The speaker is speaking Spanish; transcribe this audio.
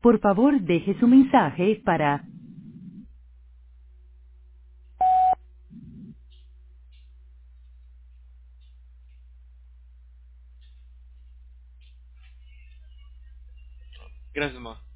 Por favor, deje su mensaje para... Gracias, ma.